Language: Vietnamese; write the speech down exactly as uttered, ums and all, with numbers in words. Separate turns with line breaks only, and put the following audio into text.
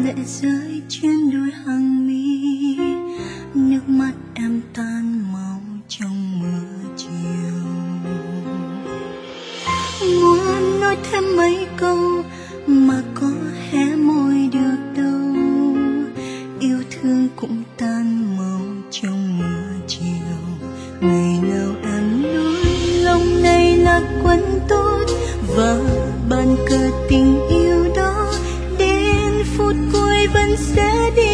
lệ rơi trên đôi hàng mi, nước mắt em tan màu trong mưa chiều. Muốn nói thêm mấy câu mà có hé môi được đâu, yêu thương cũng tan màu trong mưa chiều. Ngày nào em nói lòng này là quân tốt và bàn cờ tình yêu đó đến phút cuối vẫn sẽ đi.